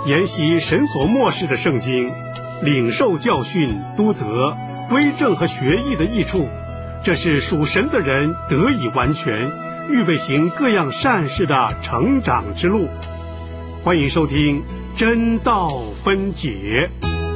研习神所默示的圣经，领受教训、督责、归正和学艺的益处，这是属神的人得以完全，预备行各样善事的成长之路。欢迎收听真道分解。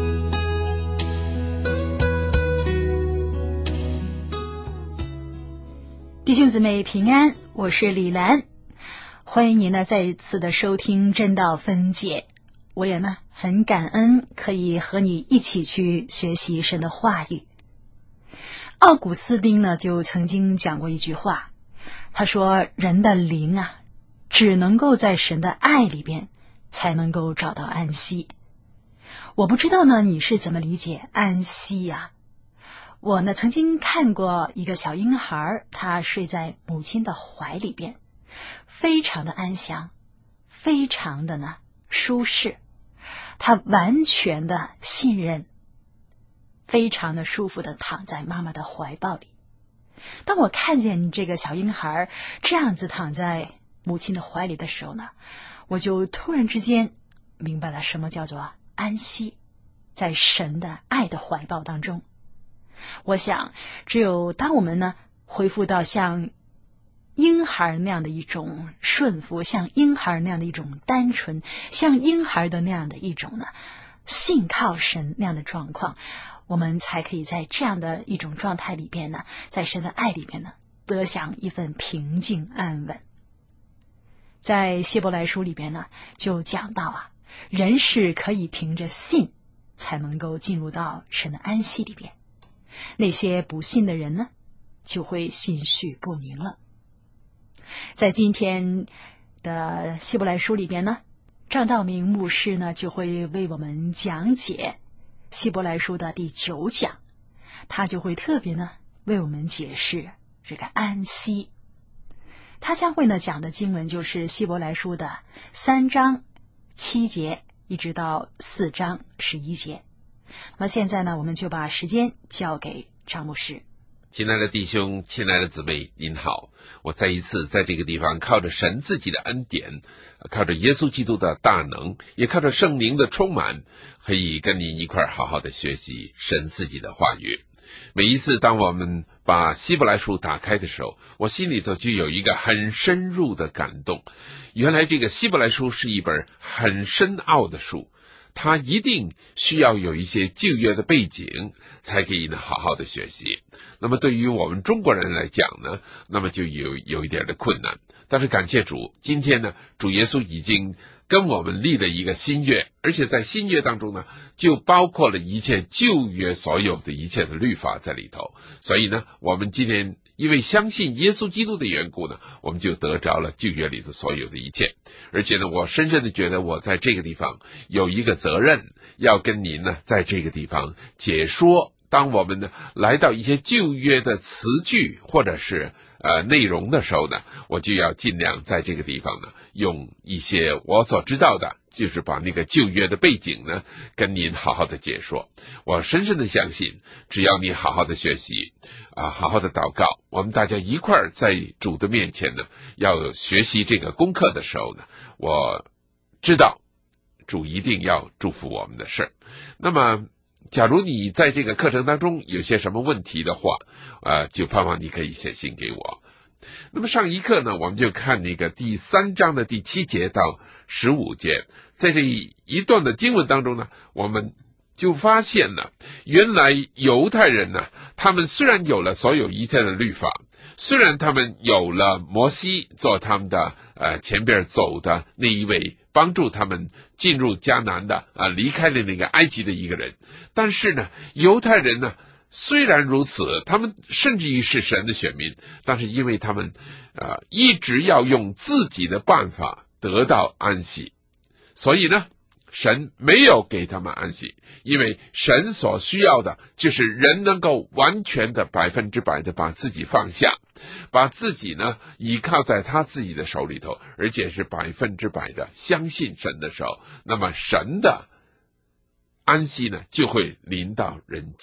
弟兄姊妹平安，我是李兰，欢迎您再一次的收听真道分解。我也很感恩可以和你一起去学习神的话语。奥古斯丁就曾经讲过一句话，他说人的灵只能够在神的爱里边才能够找到安息。我不知道你是怎么理解安息我曾经看过一个小婴孩，他睡在母亲的怀里边，非常的安详，非常的舒适，他完全的信任，非常的舒服的躺在妈妈的怀抱里。当我看见这个小婴孩这样子躺在母亲的怀里的时候我就突然之间明白了什么叫做安息，在神的爱的怀抱当中。我想只有当我们恢复到像婴孩那样的一种顺服，像婴孩那样的一种单纯，像婴孩的那样的一种信靠神那样的状况，我们才可以在这样的一种状态里边在神的爱里边得享一份平静安稳。在希伯来书里边就讲到人是可以凭着信才能够进入到神的安息里边，那些不信的人就会心绪不宁了。在今天的希伯来书里边张道明牧师就会为我们讲解希伯来书的第9讲，他就会特别为我们解释这个安息。他将会讲的经文就是希伯来书的3章7节一直到4章11节。那么现在我们就把时间交给张牧师。 亲爱的弟兄，亲爱的姊妹，您好。我再一次在这个地方靠着神自己的恩典，靠着耶稣基督的大能，也靠着圣灵的充满，可以跟您一块好好的学习神自己的话语。每一次当我们把希伯来书打开的时候，我心里头就有一个很深入的感动。原来这个希伯来书是一本很深奥的书，它一定需要有一些旧约的背景才可以好好的学习。那么对于我们中国人来讲那么就有一点的困难。但是感谢主，今天主耶稣已经跟我们立了一个新约，而且在新约当中就包括了一切旧约所有的一切的律法在里头。所以我们今天因为相信耶稣基督的缘故我们就得着了旧约里的所有的一切。而且我深深的觉得我在这个地方有一个责任，要跟您在这个地方解说，当我们来到一些旧约的词句或者是内容的时候我就要尽量在这个地方用一些我所知道的，就是把那个旧约的背景跟您好好的解说。我深深的相信，只要你好好的学习好好的祷告，我们大家一块儿在主的面前要学习这个功课的时候我知道主一定要祝福我们的事。那么假如你在这个课程当中有些什么问题的话就盼望你可以写信给我。那么上一课我们就看那个第3章的第7节到15节，在这一段的经文当中我们就发现原来犹太人他们虽然有了所有一切的律法，虽然他们有了摩西做他们的前边走的那一位帮助他们进入迦南的离开了那个埃及的一个人，但是犹太人虽然如此，他们甚至于是神的选民，但是因为他们一直要用自己的办法得到安息，所以神没有给他们安息。因为神所需要的就是人能够完全的100%的把自己放下，把自己依靠在他自己的手里头，而且是100%的相信神的时候，那么神的安息就会临到人间。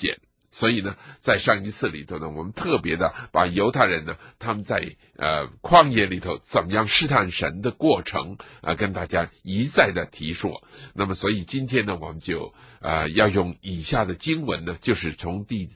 所以呢，在上一次里头呢，我们特别的把犹太人呢，他们在旷野里头怎么样试探神的过程跟大家一再的提说。那么所以今天呢，我们就要用以下的经文呢，就是从第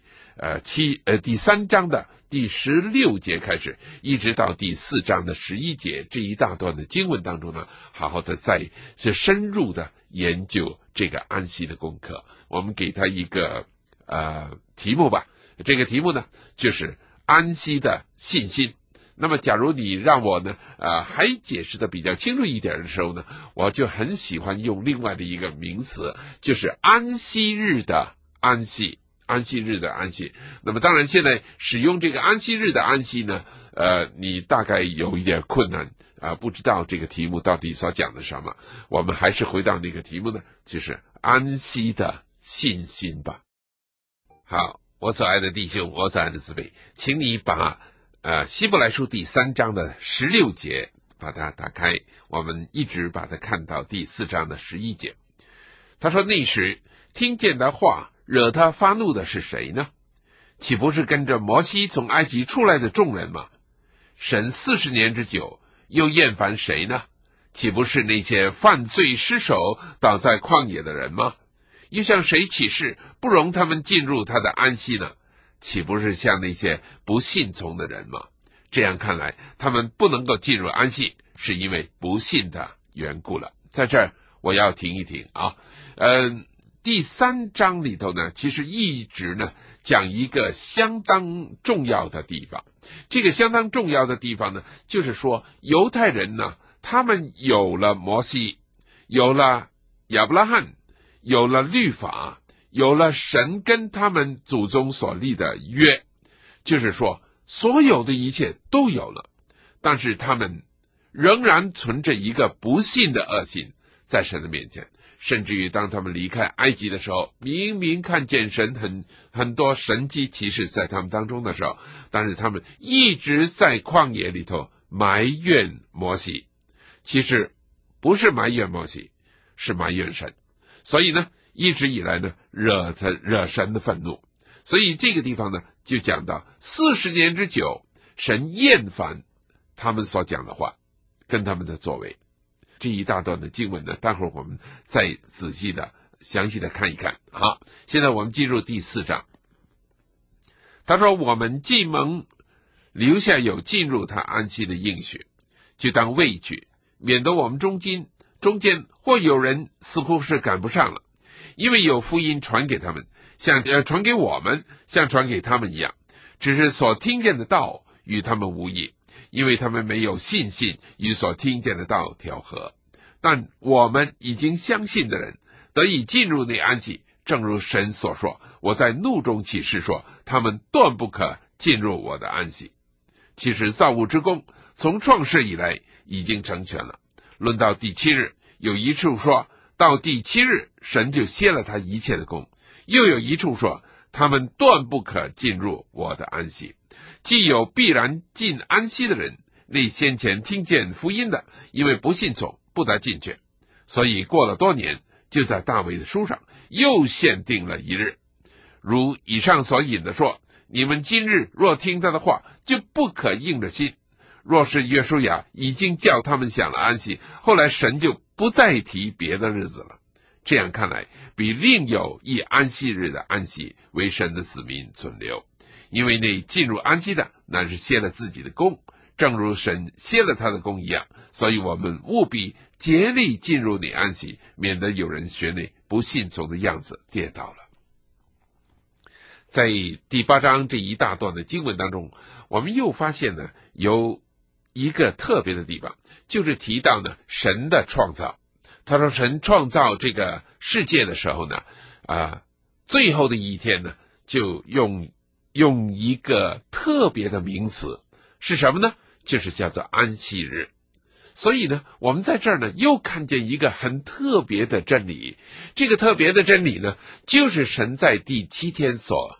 3章的第16节开始，一直到第4章的11节这一大段的经文当中呢，好好的再深入的研究这个安息的功课。我们给他一个题目吧，这个题目呢就是安息的信心。那么假如你让我呢还解释的比较清楚一点的时候呢，我就很喜欢用另外的一个名词，就是安息日的安息。安息日的安息。那么当然现在使用这个安息日的安息呢，你大概有一点困难不知道这个题目到底所讲的什么。我们还是回到那个题目呢，就是安息的信心吧。好，我所爱的弟兄，我所爱的姊妹，请你把希伯来书第3章的16节把它打开，我们一直把它看到第4章的11节。他说，那时听见的话惹他发怒的是谁呢？岂不是跟着摩西从埃及出来的众人吗？神40年之久又厌烦谁呢？岂不是那些犯罪失手倒在旷野的人吗？又向谁起誓不容他们进入他的安息呢？岂不是像那些不信从的人吗？这样看来，他们不能够进入安息，是因为不信的缘故了。在这儿我要停一停啊。第3章里头呢，其实一直呢讲一个相当重要的地方。这个相当重要的地方呢，就是说犹太人呢，他们有了摩西，有了亚伯拉罕，有了律法，有了神跟他们祖宗所立的约，就是说所有的一切都有了，但是他们仍然存着一个不信的恶心在神的面前。甚至于当他们离开埃及的时候，明明看见神很多神迹奇事在他们当中的时候，但是他们一直在旷野里头埋怨摩西。其实不是埋怨摩西，是埋怨神。所以呢，一直以来呢，惹神的愤怒。所以这个地方呢，就讲到40年之久，神厌烦他们所讲的话跟他们的作为。这一大段的经文呢，待会儿我们再仔细的详细的看一看。好，现在我们进入第4章。他说，我们既蒙留下有进入他安息的应许，就当畏惧，免得我们中间或有人似乎是赶不上了，因为有福音传给他们，像传给我们，像传给他们一样，只是所听见的道与他们无异，因为他们没有信心与所听见的道调和。但我们已经相信的人得以进入那安息，正如神所说，我在怒中起誓说，他们断不可进入我的安息。其实造物之功从创世以来已经成全了。论到第7日，有一处说到第7日神就歇了他一切的功，又有一处说他们断不可进入我的安息。既有必然进安息的人，那先前听见福音的，因为不信从，不得进去。所以过了多年，就在大卫的书上又限定了一日，如以上所引的说，你们今日若听他的话，就不可硬着心。若是约书亚已经叫他们享了安息，后来神就不再提别的日子了。这样看来，比另有一安息日的安息为神的子民存留。因为那进入安息的，乃是歇了自己的功，正如神歇了他的功一样。所以我们务必竭力进入你安息，免得有人学那不信从的样子跌倒了。在第8章这一大段的经文当中，我们又发现呢，有一个特别的地方，就是提到呢神的创造。他说神创造这个世界的时候呢，最后的一天呢，就用一个特别的名词，是什么呢？就是叫做安息日。所以呢，我们在这儿呢又看见一个很特别的真理。这个特别的真理呢，就是神在第7天所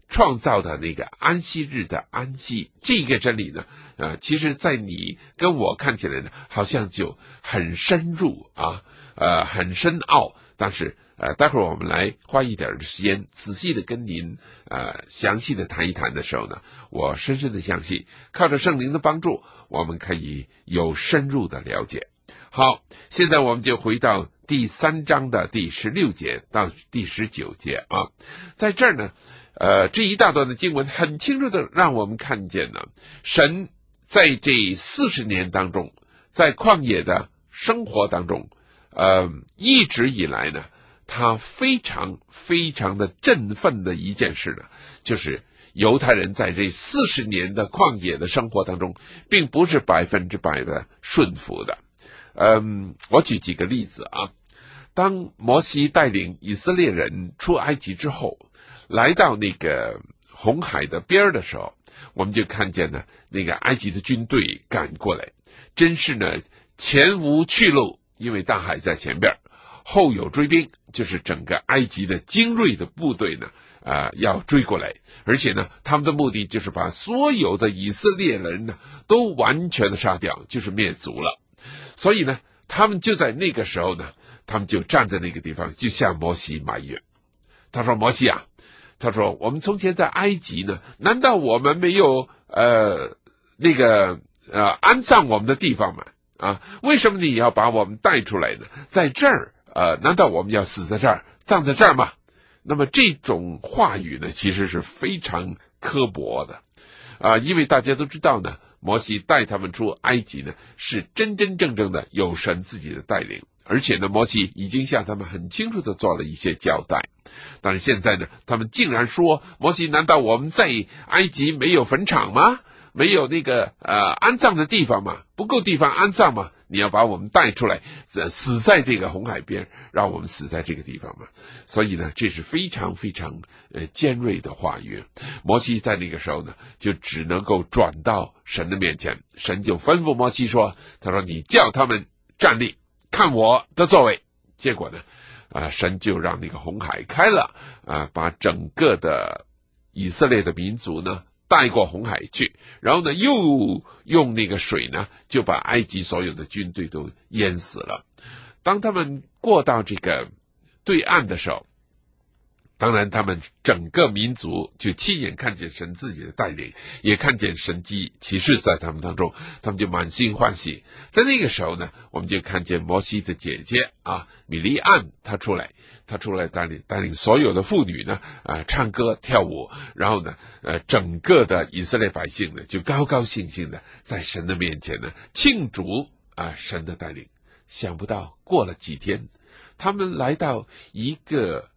创造的那个安息日的安息，这个真理呢，其实在你跟我看起来呢，好像就很深入啊，很深奥。但是待会儿我们来花一点的时间，仔细的跟您详细的谈一谈的时候呢，我深深的相信，靠着圣灵的帮助，我们可以有深入的了解。好，现在我们就回到第3章的第16节到第19节啊，在这儿呢，这一大段的经文很清楚的让我们看见呢，神在这40年当中，在旷野的生活当中，一直以来呢，他非常非常的振奋的一件事呢，就是犹太人在这40年的旷野的生活当中，并不是100%的顺服的。我举几个例子啊。当摩西带领以色列人出埃及之后，来到那个红海的边的时候，我们就看见呢，那个埃及的军队赶过来，真是呢前无去路，因为大海在前边，后有追兵，就是整个埃及的精锐的部队呢要追过来，而且呢他们的目的就是把所有的以色列人呢都完全的杀掉，就是灭族了。所以呢他们就在那个时候呢，他们就站在那个地方，就向摩西埋怨。他说，摩西啊，他说我们从前在埃及呢，难道我们没有安葬我们的地方吗？啊，为什么你要把我们带出来呢？在这儿难道我们要死在这儿，葬在这儿吗？那么这种话语呢，其实是非常刻薄的因为大家都知道呢，摩西带他们出埃及呢，是真真正正的有神自己的带领，而且呢，摩西已经向他们很清楚的做了一些交代。但是现在呢，他们竟然说，摩西，难道我们在埃及没有坟场吗？没有那个安葬的地方吗？不够地方安葬吗？你要把我们带出来，死在这个红海边，让我们死在这个地方吗？所以呢，这是非常非常尖锐的话语。摩西在那个时候呢，就只能够转到神的面前，神就吩咐摩西说，他说你叫他们站立，看我的作为。结果呢神就让那个红海开了把整个的以色列的民族呢带过红海去，然后呢又用那个水呢就把埃及所有的军队都淹死了。当他们过到这个对岸的时候，当然他们整个民族就亲眼看见神自己的带领，也看见神迹奇事在他们当中，他们就满心欢喜。在那个时候呢，我们就看见摩西的姐姐米利暗，她出来带领所有的妇女呢唱歌跳舞，然后呢整个的以色列百姓呢就高高兴兴的在神的面前呢庆祝神的带领。想不到过了几天，他们来到一个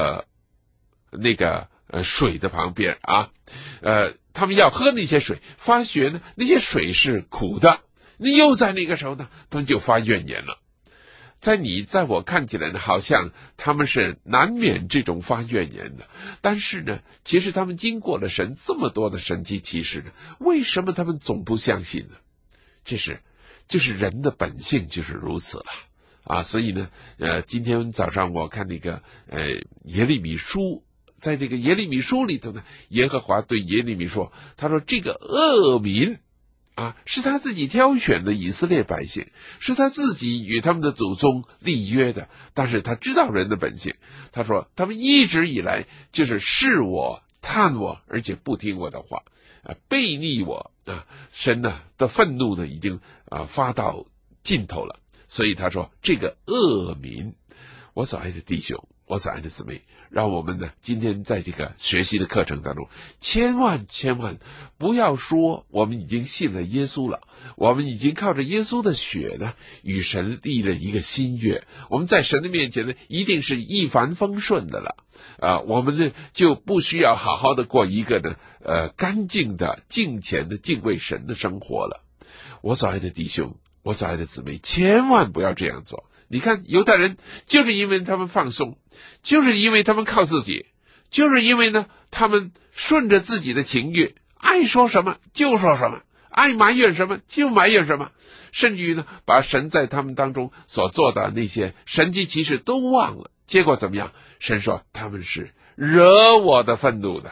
水的旁边他们要喝那些水，发觉呢那些水是苦的。那又在那个时候呢，他们就发怨言了。在我看起来呢，好像他们是难免这种发怨言的，但是呢，其实他们经过了神这么多的神迹奇事呢，为什么他们总不相信呢？就是人的本性就是如此了所以呢今天早上我看那个耶利米书，在这个耶利米书里头呢，耶和华对耶利米说，他说这个恶民是他自己挑选的以色列百姓，是他自己与他们的祖宗立约的，但是他知道人的本性。他说他们一直以来就是视我探我，而且不听我的话背逆我神的愤怒呢已经发到尽头了。所以他说这个恶民。我所爱的弟兄，我所爱的姊妹，让我们呢今天在这个学习的课程当中，千万不要说我们已经信了耶稣了，我们已经靠着耶稣的血呢与神立了一个新约，我们在神的面前呢一定是一帆风顺的了我们呢就不需要好好的过一个呢干净的敬虔的敬畏神的生活了。我所爱的弟兄，我所爱的姊妹，千万不要这样做。你看犹太人就是因为他们放松，就是因为他们靠自己，就是因为呢他们顺着自己的情欲，爱说什么就说什么，爱埋怨什么就埋怨什么，甚至于呢把神在他们当中所做的那些神迹奇事都忘了。结果怎么样？神说他们是惹我的愤怒的，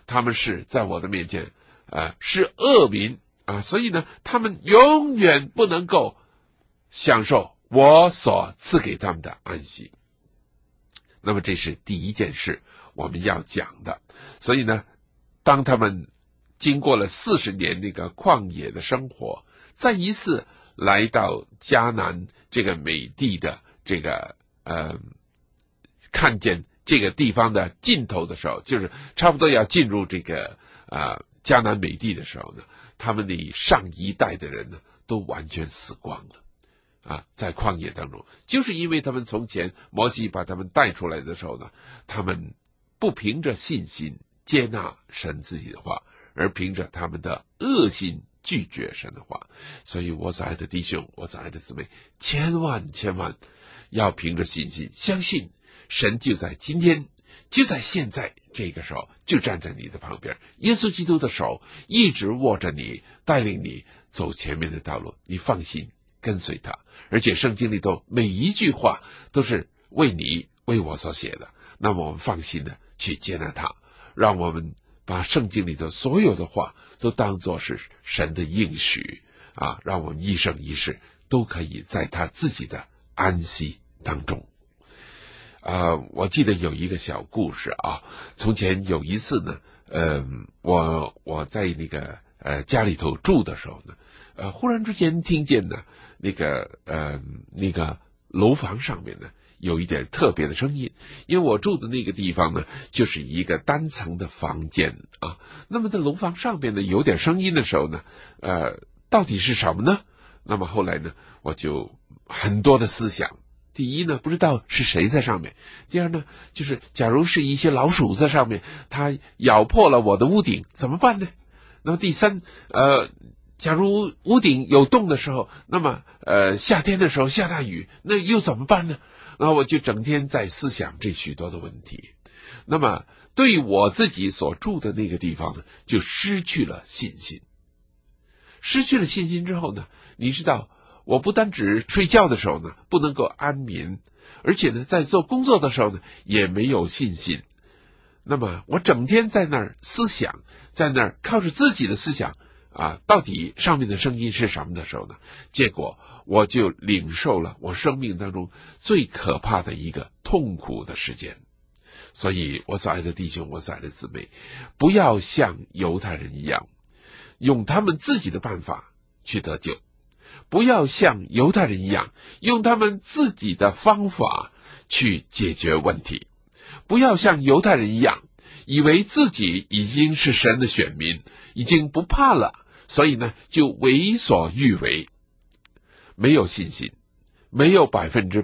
他们是在我的面前是恶民啊，所以呢他们永远不能够享受我所赐给他们的安息。那么这是第一件事我们要讲的。所以呢，当他们经过了40年那个旷野的生活，再一次来到迦南这个美地的这个看见这个地方的尽头的时候，就是差不多要进入这个迦南美地的时候呢，他们的上一代的人呢都完全死光了在旷野当中，就是因为他们从前摩西把他们带出来的时候呢，他们不凭着信心接纳神自己的话，而凭着他们的恶心拒绝神的话。所以我所爱的弟兄，我所爱的姊妹，千万要凭着信心相信神就在今天，就在现在这个时候就站在你的旁边，耶稣基督的手一直握着你，带领你走前面的道路，你放心跟随他。而且圣经里头每一句话都是为你为我所写的，那么我们放心的去接纳他，让我们把圣经里头所有的话都当作是神的应许让我们一生一世都可以在他自己的安息当中。我记得有一个小故事从前有一次呢，我在那个家里头住的时候呢，忽然之间听见呢那个楼房上面呢有一点特别的声音。因为我住的那个地方呢就是一个单层的房间那么在楼房上面呢有点声音的时候呢，到底是什么呢？那么后来呢我就很多的思想。第一呢，不知道是谁在上面；第二呢，就是假如是一些老鼠在上面，它咬破了我的屋顶怎么办呢？那么第三，假如屋顶有洞的时候，那么夏天的时候下大雨，那又怎么办呢？然后我就整天在思想这许多的问题。那么对我自己所住的那个地方呢，就失去了信心。失去了信心之后呢，你知道，我不单只睡觉的时候呢不能够安眠，而且呢在做工作的时候呢也没有信心。那么我整天在那儿思想，在那儿靠着自己的思想到底上面的声音是什么的时候呢，结果我就领受了我生命当中最可怕的一个痛苦的时间。所以我所爱的弟兄，我所爱的姊妹，不要像犹太人一样用他们自己的办法去得救，不要像犹太人一样用他们自己的方法去解决问题，不要像犹太人一样以为自己已经是神的选民，已经不怕了，所以呢就为所欲为，没有信心，没有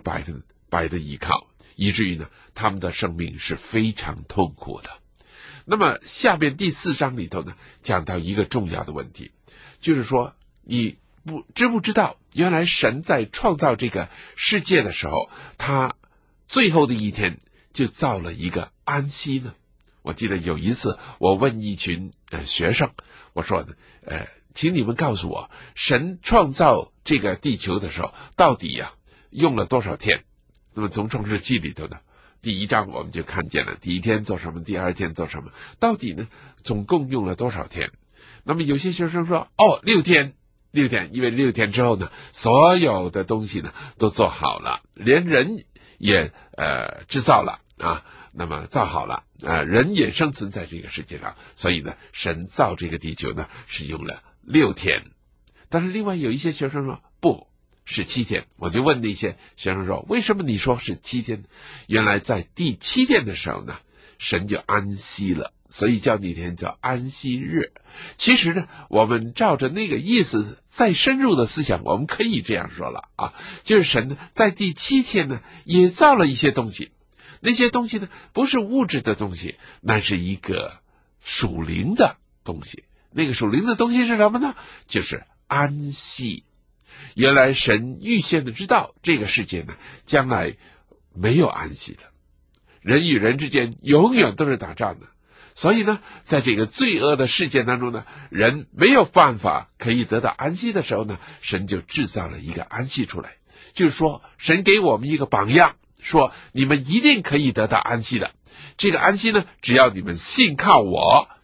100%的依靠，以至于呢他们的生命是非常痛苦的。那么下面第4章里头呢讲到一个重要的问题，就是说你知不知道原来神在创造这个世界的时候，他最后的一天就造了一个安息呢？我记得有一次我问一群学生，我说请你们告诉我，神创造这个地球的时候到底用了多少天？那么从创世纪里头呢第1章我们就看见了第1天做什么，第2天做什么，到底呢总共用了多少天？那么有些学生说6天，因为6天之后呢所有的东西呢都做好了，连人也制造了那么造好了人也生存在这个世界上，所以呢神造这个地球呢是用了6天。但是另外有一些学生说不是7天，我就问那些学生说，为什么你说是7天？原来在第7天的时候呢神就安息了，所以叫那天叫安息日。其实呢我们照着那个意思再深入的思想，我们可以这样说了就是神呢在第7天呢也造了一些东西，那些东西呢不是物质的东西，那是一个属灵的东西。那个属灵的东西是什么呢？就是安息。原来神预先的知道这个世界呢将来没有安息的，人与人之间永远都是打仗的，所以呢在这个罪恶的世界当中呢，人没有办法可以得到安息的时候呢，神就制造了一个安息出来。就是说神给我们一个榜样，说你们一定可以得到安息的，这个安息呢只要你们信靠我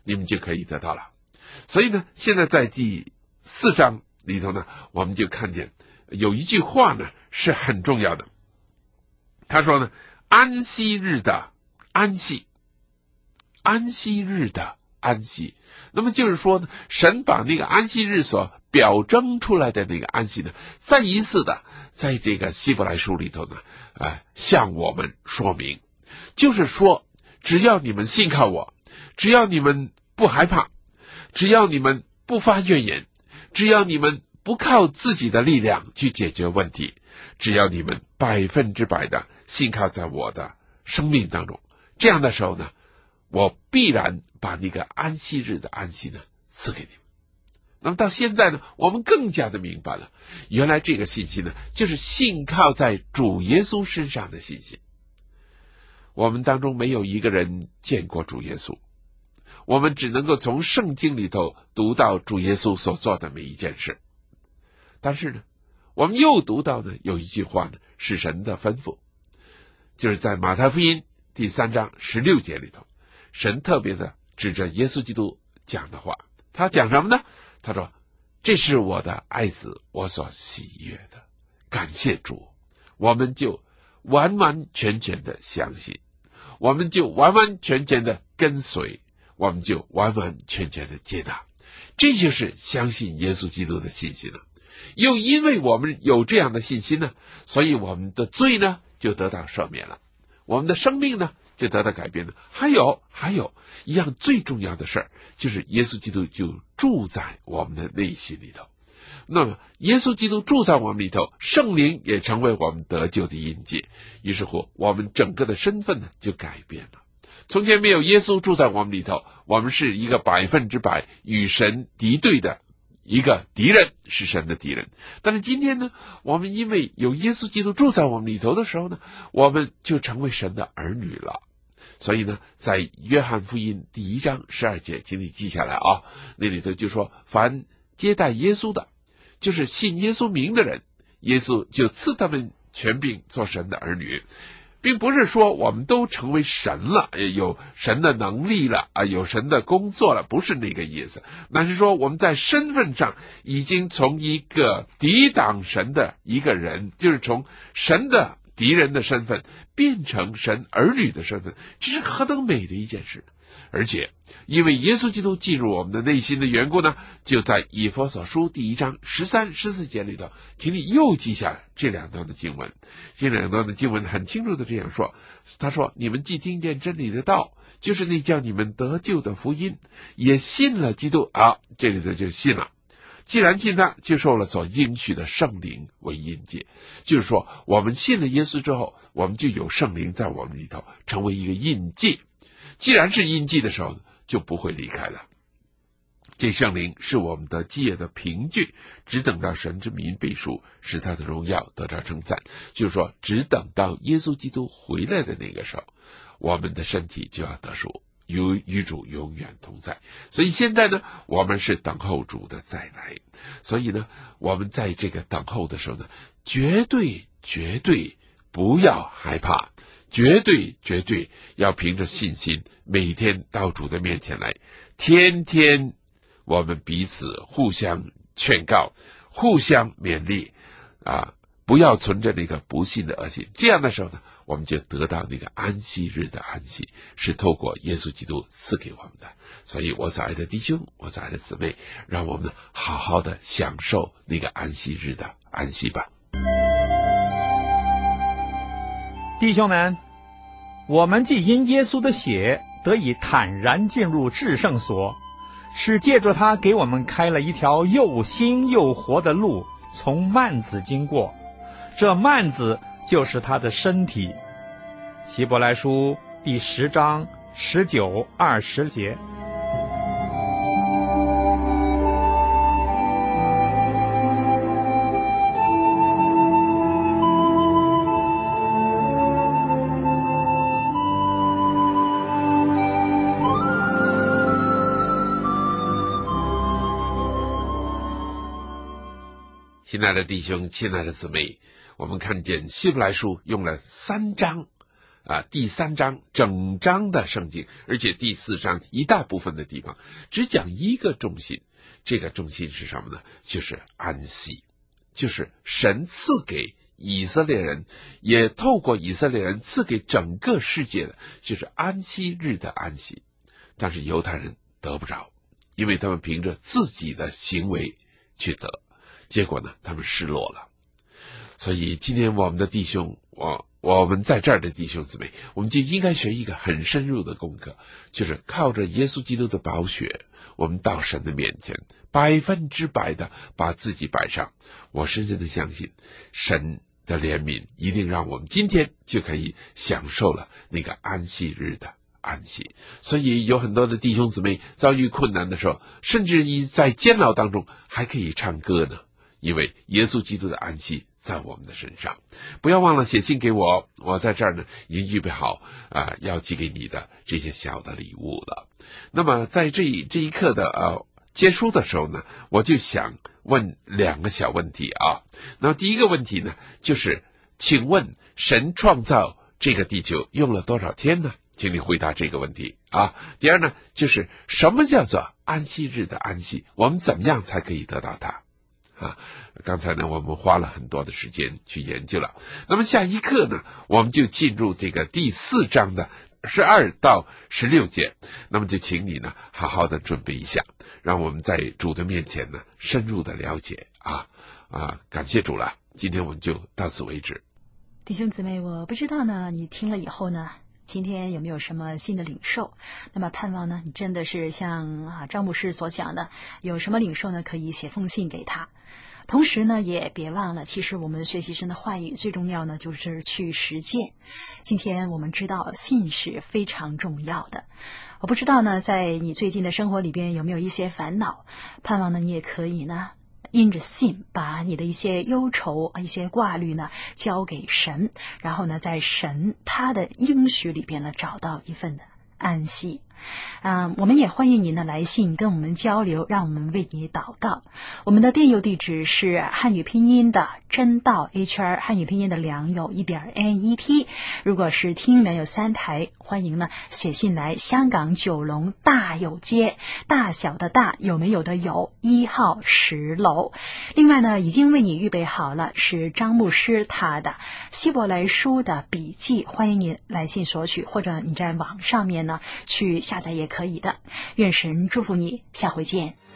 你们就可以得到了。所以呢，现在在第4章里头呢，我们就看见有一句话呢是很重要的。他说呢，安息日的安息，安息日的安息。那么就是说呢，神把那个安息日所表征出来的那个安息呢，再一次的在这个希伯来书里头呢，向我们说明，就是说，只要你们信靠我，只要你们不害怕，只要你们不发怨言，只要你们不靠自己的力量去解决问题，只要你们100%的信靠在我的生命当中，这样的时候呢，我必然把那个安息日的安息呢赐给你们。那么到现在呢，我们更加的明白了，原来这个信息呢，就是信靠在主耶稣身上的信心。我们当中没有一个人见过主耶稣，我们只能够从圣经里头读到主耶稣所做的每一件事。但是呢，我们又读到呢，有一句话呢，是神的吩咐，就是在马太福音第3章16节里头，神特别的指着耶稣基督讲的话。他讲什么呢？他说，这是我的爱子，我所喜悦的。感谢主，我们就完完全全的相信，我们就完完全全的跟随，我们就完完全全的接纳。这就是相信耶稣基督的信心了。又因为我们有这样的信心呢，所以我们的罪呢就得到赦免了，我们的生命呢就得到改变了。还有一样最重要的事儿，就是耶稣基督就住在我们的内心里头。那么耶稣基督住在我们里头，圣灵也成为我们得救的印记，于是乎我们整个的身份呢就改变了。从前没有耶稣住在我们里头，我们是一个100%与神敌对的一个敌人，是神的敌人。但是今天呢，我们因为有耶稣基督住在我们里头的时候呢，我们就成为神的儿女了。所以呢，在约翰福音第1章12节，请你记下来啊，那里头就说，凡接待耶稣的，就是信耶稣名的人，耶稣就赐他们权柄做神的儿女。并不是说我们都成为神了，有神的能力了有神的工作了，不是那个意思。那是说我们在身份上已经从一个抵挡神的一个人，就是从神的敌人的身份变成神儿女的身份，这是何等美的一件事。而且因为耶稣基督进入我们的内心的缘故呢，就在以弗所书第1章13、14节里头，请你又记下这2段的经文。这2段的经文很清楚的这样说，他说，你们既听见真理的道，就是那叫你们得救的福音，也信了基督这里头就信了。既然信他，就受了所应许的圣灵为印记。就是说我们信了耶稣之后，我们就有圣灵在我们里头，成为一个印记。既然是印记的时候，就不会离开了。这圣灵是我们的基业的凭据，只等到神之民被赎，使他的荣耀得到称赞。就是说，只等到耶稣基督回来的那个时候，我们的身体就要得赎，与主永远同在。所以现在呢，我们是等候主的再来。所以呢，我们在这个等候的时候呢，绝对不要害怕，绝对要凭着信心，每天到主的面前来，天天我们彼此互相劝告，互相勉励不要存着那个不信的恶心。这样的时候呢，我们就得到那个安息日的安息，是透过耶稣基督赐给我们的。所以我所爱的弟兄，我所爱的姊妹，让我们好好的享受那个安息日的安息吧。 弟兄们，我们既因耶稣的血得以坦然进入至圣所，是借着他给我们开了一条又新又活的路，从幔子经过。这幔子就是他的身体。希伯来书第10章19、20节。 亲爱的弟兄，亲爱的姊妹，我们看见希伯来书用了3章第3章整章的圣经，而且第4章一大部分的地方只讲一个重心，这个重心是什么呢？就是安息，就是神赐给以色列人，也透过以色列人赐给整个世界的，就是安息日的安息。但是犹太人得不着，因为他们凭着自己的行为去得，结果呢，他们失落了。所以今天我们的弟兄，我们在这儿的弟兄姊妹，我们就应该学一个很深入的功课，就是靠着耶稣基督的宝血，我们到神的面前100%的把自己摆上。我深深的相信神的怜悯一定让我们今天就可以享受了那个安息日的安息。所以有很多的弟兄姊妹遭遇困难的时候，甚至于在煎熬当中还可以唱歌呢，因为耶稣基督的安息在我们的身上。不要忘了写信给我，我在这儿呢已经预备好要寄给你的这些小的礼物了。那么在这一课的结束的时候呢，我就想问2个小问题啊。那么第一个问题呢，就是请问神创造这个地球用了多少天呢？请你回答这个问题啊。第二呢，就是什么叫做安息日的安息？我们怎么样才可以得到它？刚才呢我们花了很多的时间去研究了。那么下一课呢，我们就进入这个第4章的12到16节。那么就请你呢好好的准备一下，让我们在主的面前呢深入的了解感谢主了。今天我们就到此为止。 弟兄姊妹，我不知道呢你听了以后呢，今天有没有什么新的领受？那么盼望呢你真的是像张牧师所讲的，有什么领受呢可以写封信给他。同时呢也别忘了，其实我们学习神的话语最重要呢就是去实践。今天我们知道信是非常重要的。我不知道呢在你最近的生活里边有没有一些烦恼，盼望呢你也可以呢因着信把你的一些忧愁一些挂虑呢交给神，然后呢在神他的应许里边呢找到一份的安息。我们也欢迎您的来信跟我们交流，让我们为你祷告。我们的电邮地址是汉语拼音的真道 HR， 汉语拼音的良友1.net。如果是听良友3台，欢迎呢写信来香港九龙大有街，大小的大，有没有的有，1号10楼。另外呢已经为你预备好了是张牧师他的希伯来书的笔记，欢迎你来信索取，或者你在网上面呢去下载也可以的。愿神祝福你，下回见。